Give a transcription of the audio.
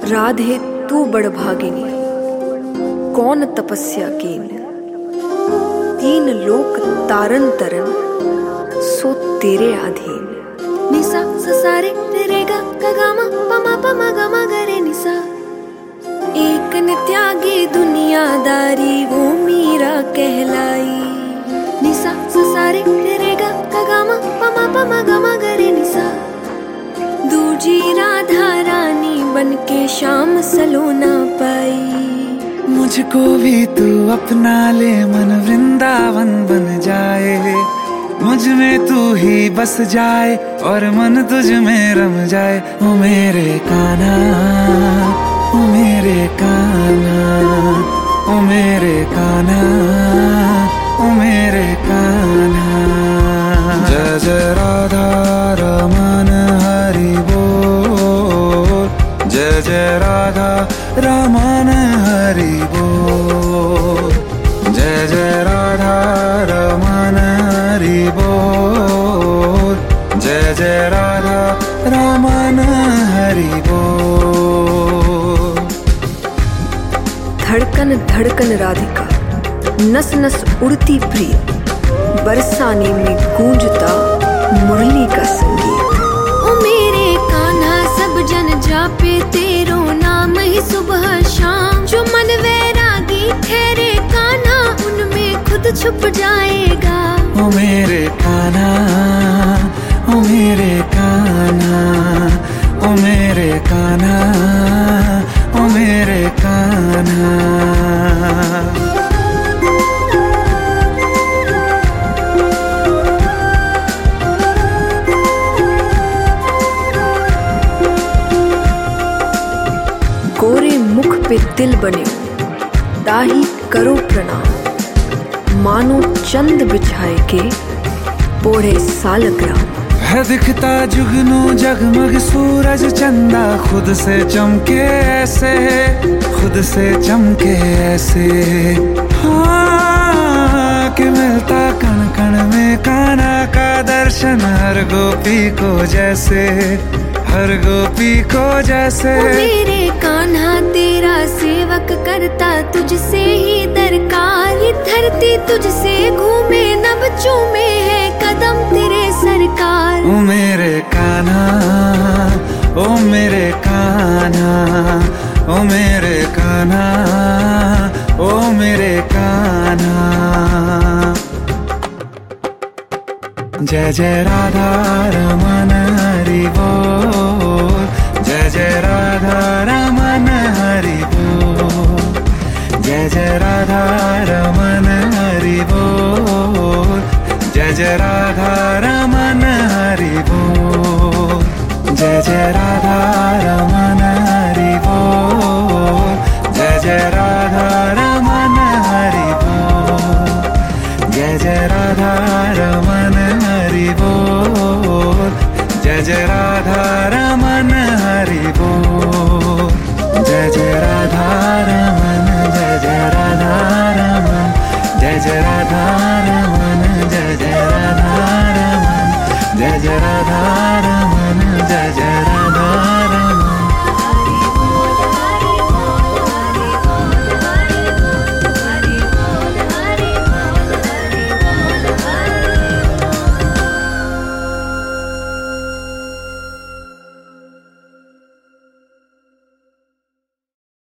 राधे तू बड़भागिनी, कौन तपस्या कीन। तीन लोक तारन तरन, सो तेरे अधीन। निसा ससारे तेरे गा गामा पमा पमा गमा गरे निसा। एक नित्यागी दुनियादारी वो मीरा कहलाई। निसा ससारे तेरे गा गामा पमा पमा गमा गरे निसा। दूजी राधा रानी बनके शाम सलोना पाई। मुझको भी तू अपना ले, मन वृंदावन बन जाए। मुझ में तू ही बस जाए और मन तुझ में रम जाए। ओ मेरे कान्हा, ओ मेरे कान्हा, ओ मेरे कान्हा, ओ मेरे कान्हा। जय जय राधा रमन हरि बोल, जय जय राधा रमन हरि बोल, जय जय राधा रमन हरि बोल, जय जय राधा रमन हरि बोल। धड़कन धड़कन राधिका, नस नस उड़ती प्रिय। बरसाने में गूंजता मुरली का संगीत। ओ मेरे कान्हा सब जन जापे तेरो नाम ही सुबह शाम। जो मन वैरागी ठहरे कान्हा, उनमें खुद छुप जाएगा। ओ मेरे कान्हा, ओ मेरे कान्हा, ओ मेरे कान्हा, ओ मेरे कान्हा। गोरे मुख पे तिल बने, ताही करो प्रणाम। मानो चंद बिछाए के पोढ़े सालग्राम। है दिखता जुगनू जगमग सूरज चंदा, खुद से चमके ऐसे, खुद से चमके ऐसे। हाँ कि मिलता कण कण में कान्हा का दर्शन, हर गोपी को जैसे, हर गोपी को जैसे। ओ मेरे कान्हा तेरा सेवक करता तुझसे ही दरकार। ये धरती तुझसे घूमे नभ चूमे है कदम तेरे सरकार। ओ मेरे कान्हा, ओ मेरे कान्हा, ओ मेरे कान्हा, ओ मेरे कान्हा। जय जय राधा रमन हरि बोल, जय जय राधा रमन हरि बोल, जय जय राधा रमन हरि बोल, जय जय राधा रमन हरि बोल, जय जय